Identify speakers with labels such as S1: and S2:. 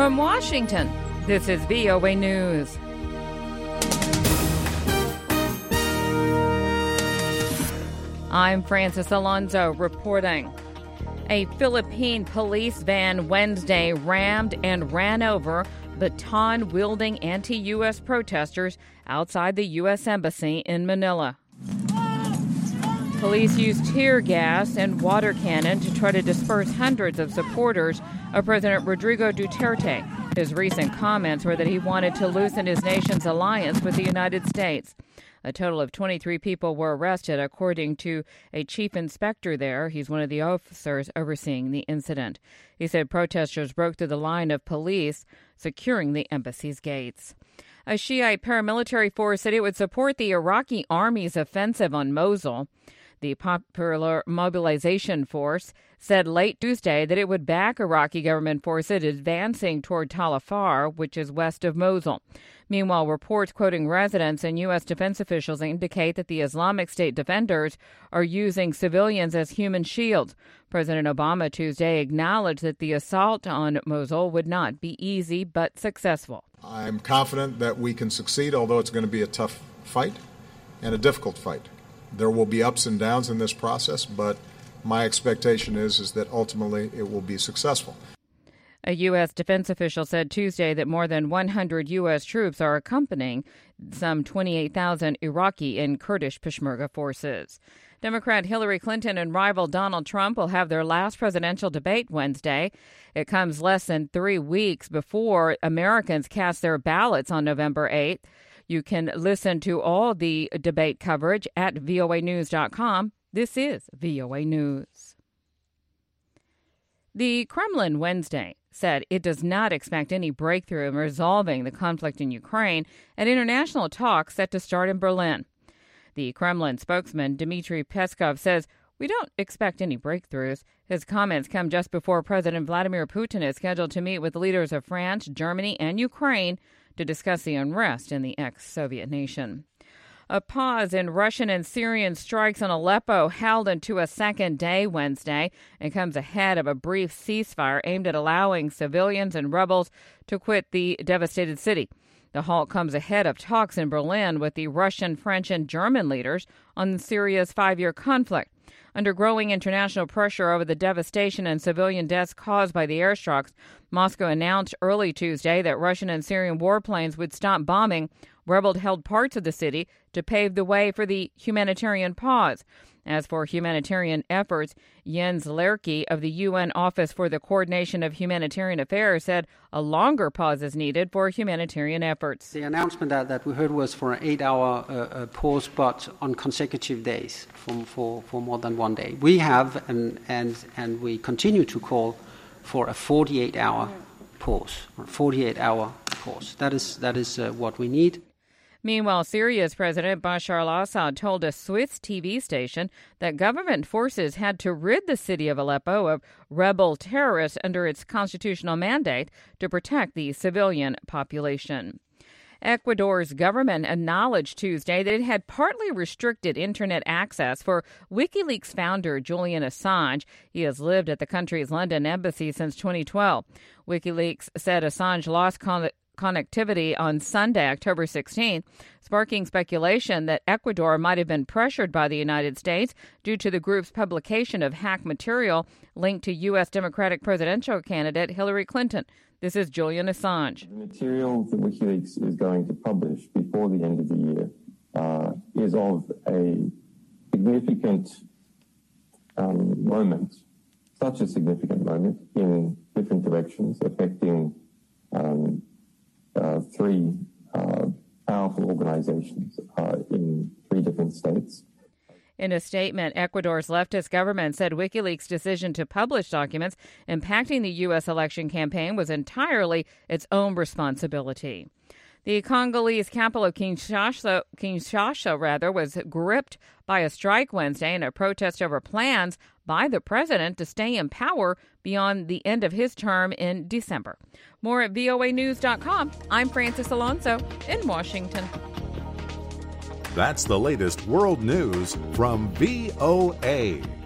S1: From Washington, this is VOA News. I'm Francis Alonso reporting. A Philippine police van Wednesday rammed and ran over baton-wielding anti-U.S. protesters outside the U.S. Embassy in Manila. Police used tear gas and water cannon to try to disperse hundreds of supporters of President Rodrigo Duterte. His recent comments were that he wanted to loosen his nation's alliance with the United States. A total of 23 people were arrested, according to a chief inspector there. He's one of the officers overseeing the incident. He said protesters broke through the line of police, securing the embassy's gates. A Shiite paramilitary force said it would support the Iraqi army's offensive on Mosul. The Popular Mobilization Force said late Tuesday that it would back Iraqi government forces advancing toward Tal Afar, which is west of Mosul. Meanwhile, reports quoting residents and U.S. defense officials indicate that the Islamic State defenders are using civilians as human shields. President Obama Tuesday acknowledged that the assault on Mosul would not be easy but successful.
S2: I'm confident that we can succeed, although it's going to be a tough fight and a difficult fight. There will be ups and downs in this process, but my expectation is that ultimately it will be successful.
S1: A U.S. defense official said Tuesday that more than 100 U.S. troops are accompanying some 28,000 Iraqi and Kurdish Peshmerga forces. Democrat Hillary Clinton and rival Donald Trump will have their last presidential debate Wednesday. It comes less than 3 weeks before Americans cast their ballots on November 8th. You can listen to all the debate coverage at voanews.com. This is VOA News. The Kremlin Wednesday said it does not expect any breakthrough in resolving the conflict in Ukraine at international talks set to start in Berlin. The Kremlin spokesman Dmitry Peskov says, "We don't expect any breakthroughs." His comments come just before President Vladimir Putin is scheduled to meet with leaders of France, Germany, and Ukraine to discuss the unrest in the ex-Soviet nation. A pause in Russian and Syrian strikes on Aleppo held into a second day Wednesday and comes ahead of a brief ceasefire aimed at allowing civilians and rebels to quit the devastated city. The halt comes ahead of talks in Berlin with the Russian, French, and German leaders on Syria's 5-year conflict. Under growing international pressure over the devastation and civilian deaths caused by the airstrikes, Moscow announced early Tuesday that Russian and Syrian warplanes would stop bombing rebel-held parts of the city to pave the way for the humanitarian pause. As for humanitarian efforts, Jens Lerke of the UN Office for the Coordination of Humanitarian Affairs said a longer pause is needed for humanitarian efforts.
S3: The announcement that we heard was for an 8-hour pause, but on consecutive days for more than 1 day. We have and we continue to call for a 48-hour pause. That is what we need.
S1: Meanwhile, Syria's President Bashar al-Assad told a Swiss TV station that government forces had to rid the city of Aleppo of rebel terrorists under its constitutional mandate to protect the civilian population. Ecuador's government acknowledged Tuesday that it had partly restricted Internet access for WikiLeaks founder Julian Assange. He has lived at the country's London embassy since 2012. WikiLeaks said Assange lost connectivity on Sunday, October 16th, sparking speculation that Ecuador might have been pressured by the United States due to the group's publication of hacked material linked to U.S. Democratic presidential candidate Hillary Clinton. This is Julian Assange.
S4: The material that WikiLeaks is going to publish before the end of the year is of a significant moment, such a significant moment in different directions, affecting three powerful organizations in 3 different states.
S1: In a statement, Ecuador's leftist government said WikiLeaks' decision to publish documents impacting the U.S. election campaign was entirely its own responsibility. The Congolese capital of Kinshasa was gripped by a strike Wednesday in a protest over plans by the president to stay in power beyond the end of his term in December. More at voanews.com. I'm Francis Alonso in Washington.
S5: That's the latest world news from VOA.